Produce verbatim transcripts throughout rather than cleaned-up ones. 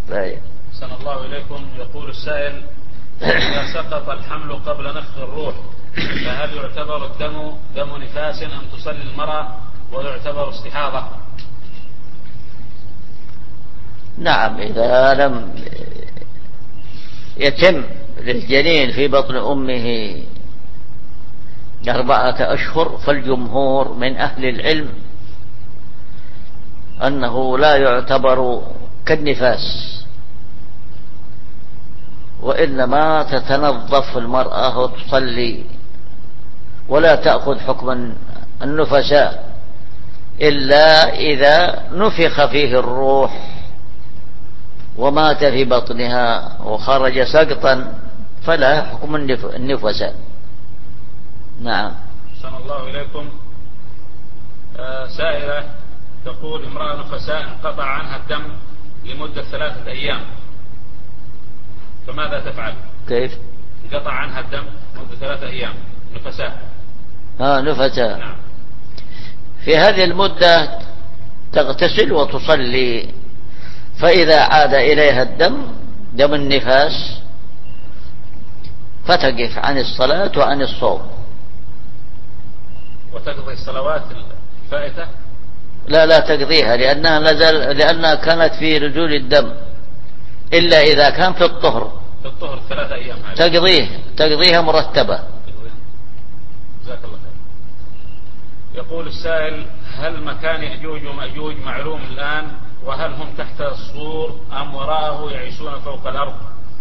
أحسن الله إليكم. يقول السائل: إذا سقط الحمل قبل نفخ الروح فهل يعتبر الدم دم نفاس أم تصلي المرأة ويعتبر استحاضة؟ نعم، إذا لم يتم للجنين في بطن أمه أربعة أشهر فالجمهور من أهل العلم أنه لا يعتبر كالنفاس، وإنما تتنظف المرأة وتصلي ولا تأخذ حكم النفساء إلا إذا نفخ فيه الروح ومات في بطنها وخرج سقطا فلا حكم النفساء. نعم. أحسن الله إليكم. آه سائلة تقول: امرأة نفساء انقطع عنها الدم لمدة ثلاثة أيام، فماذا تفعل؟ كيف؟ انقطع عنها الدم مدة ثلاثة أيام نفساء. ها نفساء. نعم. في هذه المدة تغتسل وتصلي، فإذا عاد إليها الدم دم النفاس فتقف عن الصلاة وعن الصوم. وتقضي الصلوات الفائتة؟ لا لا تقضيها، لأنها نزل لأنها كانت في نزول الدم، إلا إذا كان في الطهر. في الطهر ثلاثة أيام هذه تقضيه تقضيها مرتبة. جزاك الله خير. يقول السائل: هل مكان يأجوج ومأجوج معلوم الآن؟ وهل هم تحت السور أم وراءه يعيشون فوق الأرض؟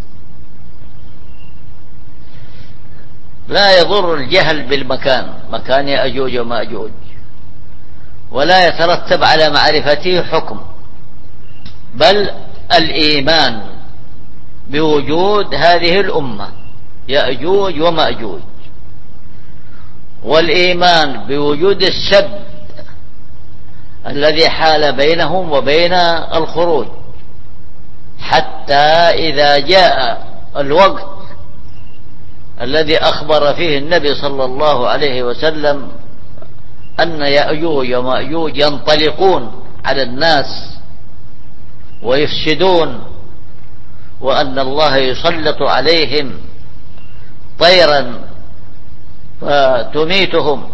لا يضر الجهل بالمكان، مكان يأجوج ومأجوج، ولا يترتب على معرفته حكم، بل الإيمان بوجود هذه الأمة يأجوج ومأجوج، والإيمان بوجود السد الذي حال بينهم وبين الخروج، حتى إذا جاء الوقت الذي أخبر فيه النبي صلى الله عليه وسلم أن يأجوج ومأجوج ينطلقون على الناس ويفسدون، وأن الله يسلط عليهم طيرا فتميتهم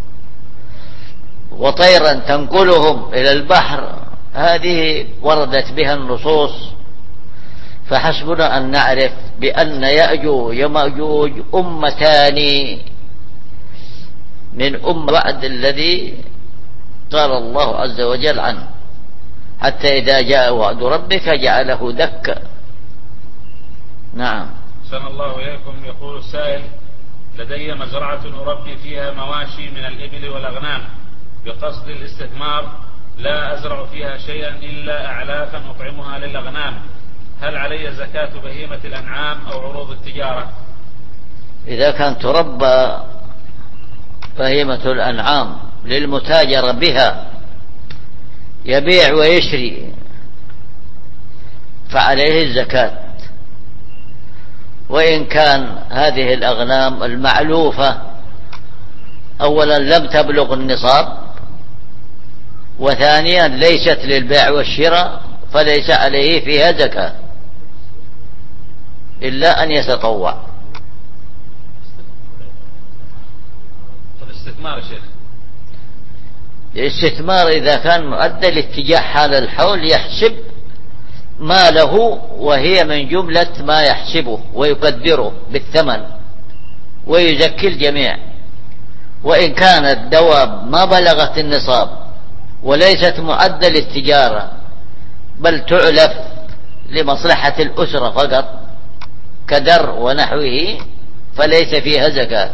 وطيرا تنقلهم إلى البحر، هذه وردت بها النصوص. فحسبنا أن نعرف بأن يأجوج ومأجوج أمتان من أم بعد الذي قال الله عز وجل عنه، حتى إذا جاء وعد ربك جعله دكا. نعم. أحسن الله إليكم. يقول السائل: لدي مزرعة أربي فيها مواشي من الإبل والأغنام بقصد الاستثمار، لا أزرع فيها شيئا إلا أعلافا أطعمها للأغنام، هل علي زكاة بهيمة الأنعام أو عروض التجارة؟ إذا كان تربى بهيمة الأنعام للمتاجرة بها يبيع ويشري فعليه الزكاة. وإن كان هذه الأغنام المعلوفة أولا لم تبلغ النصاب، وثانيا ليست للبيع والشراء، فليس عليه فيها زكاة إلا أن يتطوع. الاستثمار شيخ، الاستثمار إذا كان مؤدى لاتجاه حال الحول يحسب ما له، وهي من جملة ما يحسبه ويقدره بالثمن ويزكي الجميع. وإن كانت دواب ما بلغت النصاب وليست معدة للتجارة بل تعلف لمصلحة الأسرة فقط كدر ونحوه فليس فيها زكاة.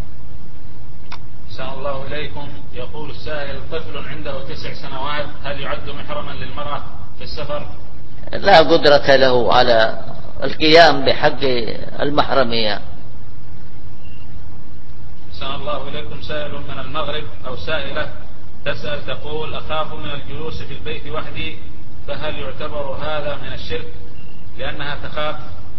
أحسن الله إليكم. يقول السائل: طفل عنده تسع سنوات هل يعد محرما للمرأة في السفر؟ لا قدرة له على القيام بحق المحرمية. أحسن الله إليكم. سائل من المغرب أو سائلة تسأل تقول: أخاف من الجلوس في البيت وحدي، فهل يعتبر هذا من الشرك لأنها تخاف؟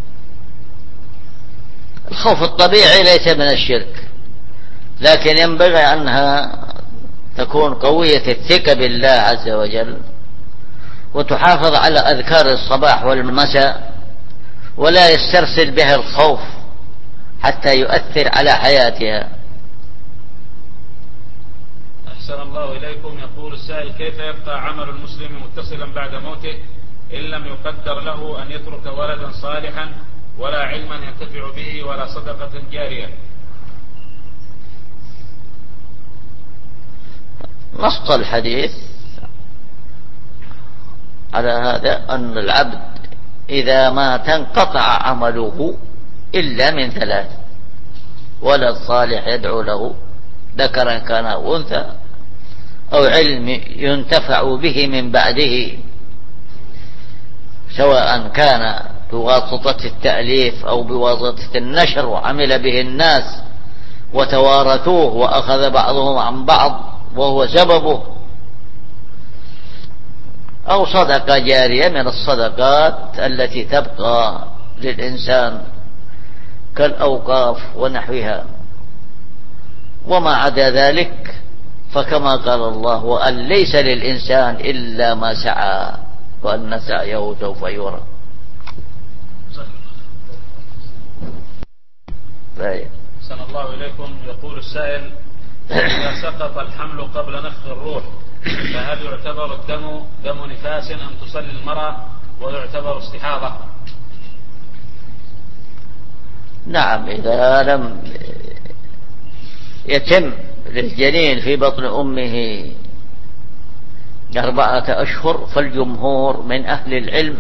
الخوف الطبيعي ليس من الشرك، لكن ينبغي أنها تكون قوية الثقة بالله عز وجل، وتحافظ على أذكار الصباح والمساء، ولا يسترسل بها الخوف حتى يؤثر على حياتها. أحسن الله إليكم. يقول السائل: كيف يبقى عمل المسلم متصلا بعد موته إن لم يقدر له أن يترك ولدا صالحا ولا علما ينتفع به ولا صدقة جارية؟ نص الحديث على هذا أن العبد إذا مات انقطع عمله إلا من ثلاث: ولد صالح يدعو له ذكرا كان أو أنثى، أو علم ينتفع به من بعده سواء كان بواسطة التأليف أو بواسطة النشر وعمل به الناس وتوارثوه وأخذ بعضهم عن بعض وهو سببه، أو صدقة جارية من الصدقات التي تبقى للإنسان كالأوقاف ونحوها. وما عدا ذلك فكما قال الله: وأن ليس للإنسان إلا ما سعى وأن سعيه سوف يرى. أحسن الله إليكم. يقول السائل: إذا سقط الحمل قبل نفخ الروح فهل يعتبر الدم دم نفاس أم تصلي المرأة ويعتبر استحاضة؟ نعم، إذا لم يتم للجنين في بطن أمه أربعة أشهر فالجمهور من أهل العلم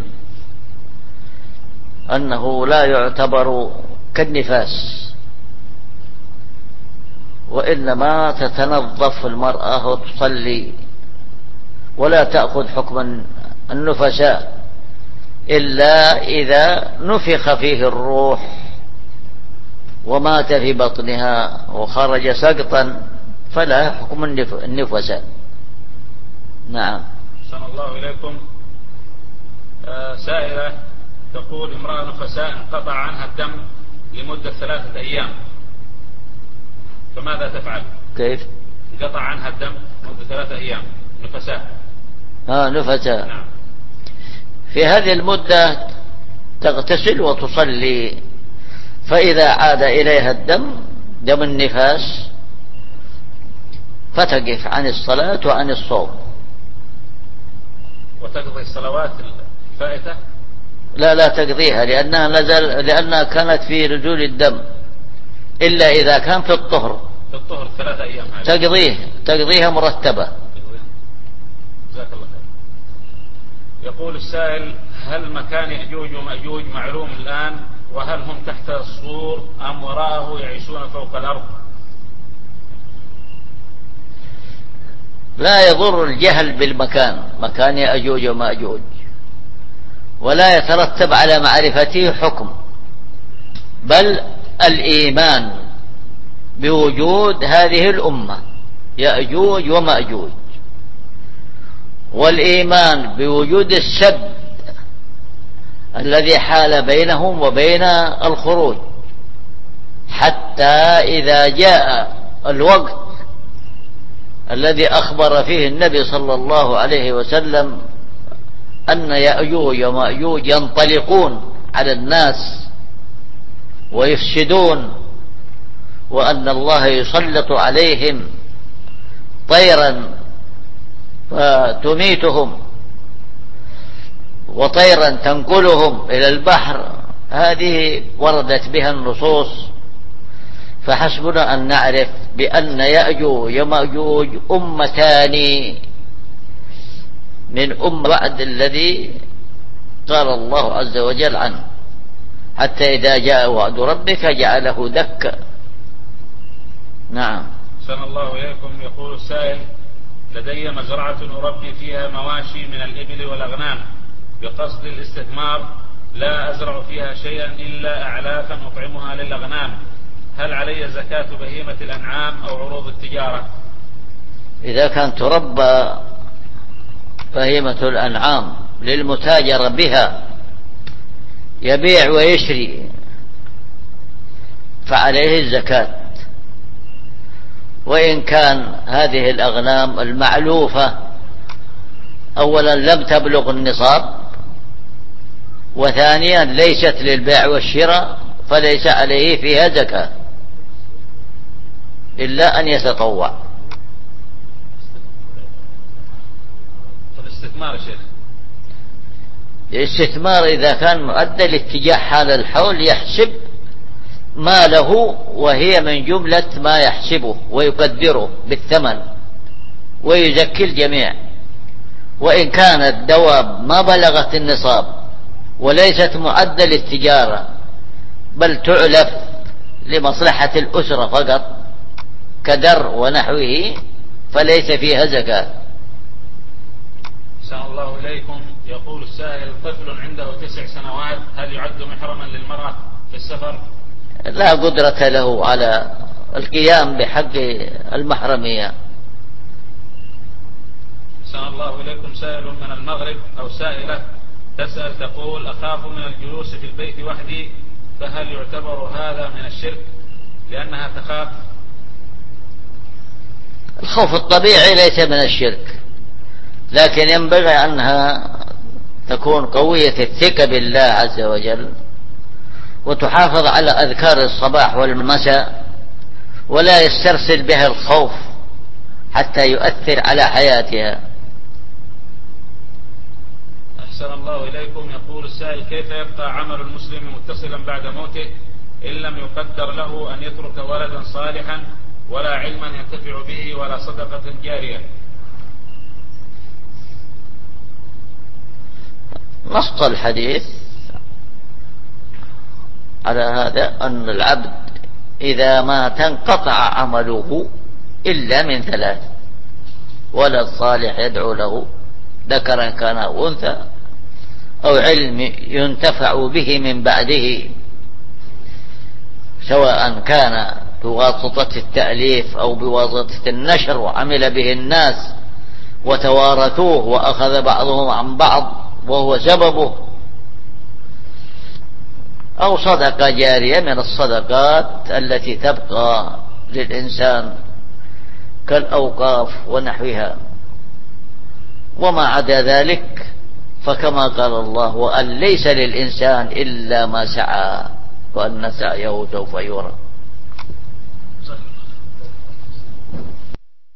أنه لا يعتبر كالنفاس، وإنما تتنظف المرأة وتصلي ولا تأخذ حكم النفساء إلا إذا نفخ فيه الروح ومات في بطنها وخرج سقطا فلا حكم النفساء. نعم. أحسن الله إليكم. آه سائلة تقول: امرأة نفساء انقطع عنها الدم لمدة ثلاثة أيام، فماذا تفعل؟ كيف؟ انقطع عنها الدم مدة ثلاثة أيام نفساء. ها نفساء. نعم. في هذه المدة تغتسل وتصلي، فإذا عاد إليها الدم دم النفاس فتقف عن الصلاة وعن الصوم. وتقضي الصلوات الفائتة؟ لا لا تقضيها، لأنها نزل لأنها كانت في نزول الدم، إلا إذا كان في الطهر. في الطهر ثلاثة أيام هذه. تقضيه تقضيها مرتبة. جزاك الله خير. يقول السائل: هل مكان يأجوج ومأجوج معلوم الآن؟ وهل هم تحت السور أم وراءه يعيشون فوق الأرض؟ لا يضر الجهل بالمكان، مكان يأجوج ومأجوج، ولا يترتب على معرفته حكم، بل الإيمان بوجود هذه الأمة يأجوج ومأجوج، والإيمان بوجود السد الذي حال بينهم وبين الخروج، حتى إذا جاء الوقت الذي أخبر فيه النبي صلى الله عليه وسلم أن يأجوج ومأجوج ينطلقون على الناس ويفسدون، وأن الله يسلط عليهم طيرا فتميتهم وطيرا تنقلهم إلى البحر، هذه وردت بها النصوص. فحسبنا أن نعرف بأن يأجوج ومأجوج أمتان من أم بعد الذي قال الله عز وجل عنه: حتى إذا جاء وعد ربك جعله دكا. نعم. أحسن الله إليكم. يقول السائل: لدي مزرعة أربي فيها مواشي من الإبل والأغنام بقصد الاستثمار، لا أزرع فيها شيئا إلا أعلافا أطعمها للأغنام، هل علي زكاة بهيمة الأنعام أو عروض التجارة؟ إذا كان تربى بهيمة الأنعام للمتاجرة بها يبيع ويشري فعليه الزكاة، وإن كان هذه الأغنام المعلوفة أولا لم تبلغ النصاب، وثانيا ليست للبيع والشراء فليس عليه فيها زكاة إلا أن يتطوع. الاستثمار يا شيخ، الاستثمار إذا كان معدل اتجاه حال الحول يحسب ما له، وهي من جملة ما يحسبه ويقدره بالثمن ويزكي الجميع. وإن كانت دواب ما بلغت النصاب وليست معدل التجارة بل تعلف لمصلحة الأسرة فقط كدر ونحوه فليس فيها زكاة. أحسن الله إليكم. يقول السائل: طفل عنده تسع سنوات هل يعد محرما للمرأة في السفر؟ لا قدرة له على القيام بحق المحرمية. أحسن الله إليكم. سائل من المغرب أو سائلة تسأل تقول: أخاف من الجلوس في البيت وحدي، فهل يعتبر هذا من الشرك لأنها تخاف؟ الخوف الطبيعي ليس من الشرك، لكن ينبغي أنها تكون قوية الثقة بالله عز وجل وتحافظ على أذكار الصباح والمساء، ولا يسترسل بها الخوف حتى يؤثر على حياتها. أحسن الله إليكم. يقول السائل: كيف يبقى عمل المسلم متصلا بعد موته إن لم يقدر له أن يترك ولدا صالحا ولا علما ينتفع به ولا صدقة جارية؟ نص الحديث على هذا أن العبد إذا مات انقطع عمله إلا من ثلاث: ولد صالح يدعو له ذكرا كان أو أنثى، أو علم ينتفع به من بعده سواء كان بواسطة التأليف أو بواسطة النشر وعمل به الناس وتوارثوه وأخذ بعضهم عن بعض وهو سببه، أو صدقة جارية من الصدقات التي تبقى للإنسان كالأوقاف ونحوها. وما عدا ذلك فكما قال الله: وأن ليس للإنسان إلا ما سعى وأن سعيه سوف يرى.